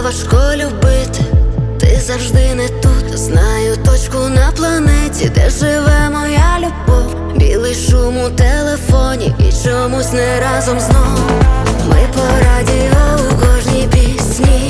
важко любити, ти завжди не тут. Знаю точку на планеті, де живе моя любов. Білий шум у телефоні і чомусь не разом знов. Ми по радіо у кожній пісні.